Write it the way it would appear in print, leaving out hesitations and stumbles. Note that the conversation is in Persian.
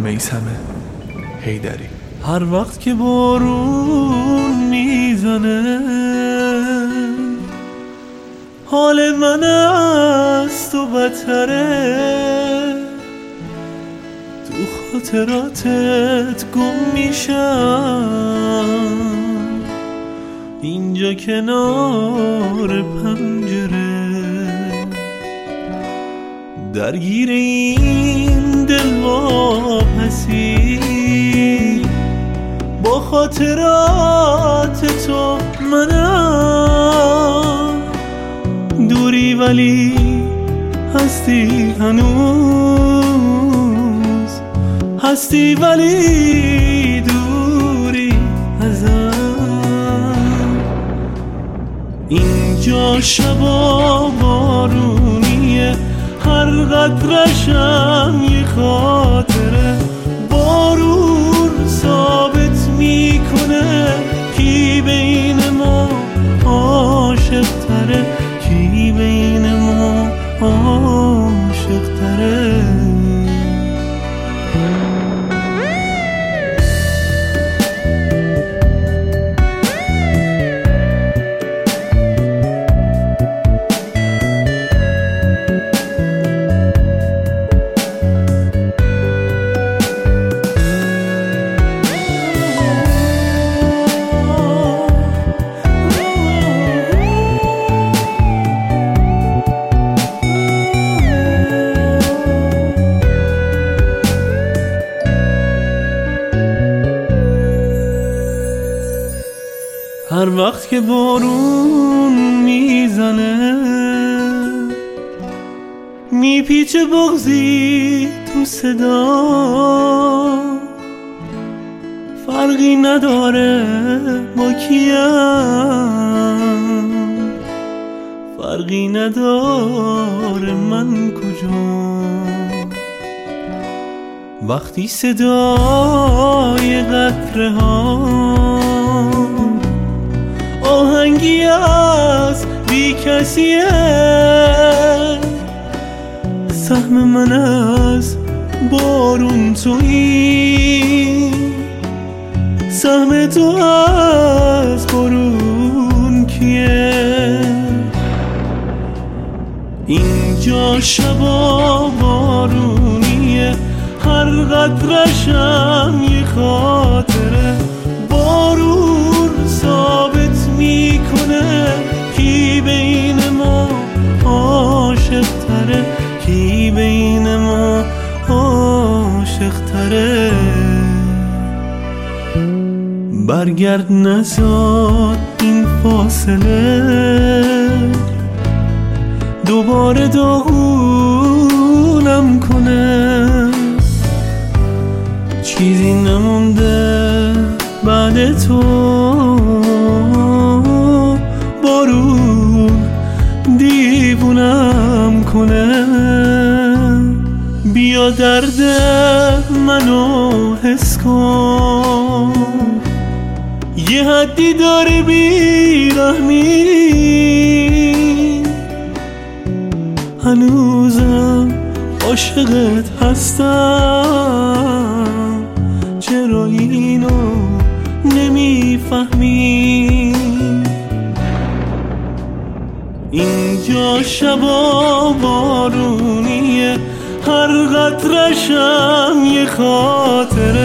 میثم حیدری. هر وقت که بارون میزنه حال من از تو بدتره، تو خاطراتت گم میشم اینجا کنار پنجره، درگیر این دل واپسی با خاطرات تو منم، دوری ولی هستی هنوز، هستی ولی دوری ازم. اینجا شبا بارونیه، هر قطرشم یه خاطره، بارون ثابت میکنه کی بین ما عاشق تره، کی بین ما عاشق تره. هر وقت که بارون میزنه میپیچه بغضی تو صدا، فرقی نداره با کیم، فرقی نداره من کجا. وقتی صدای قطره ها آهنگی از بی کسیه، سهم من از بارون تویی، سهم تو از بارون کیه. اینجا شبا بارونیه، هر قطرشم یه خاطره، بارون ثابت میکنه کی بین ما عاشق تره، کی بین ما عاشق تره. برگرد نزار این فاصله، دوباره داغونم کنه، چیزی نمونده بعد تو، بارون دیوونم کنه. بیا درد منو حس کن، یه حدی داره بیرحمی، هنوزم عاشقت هستم، چرا اینو نمیفهمی. اینجا شبا بارونیه، هر قطرشم یه خاطره،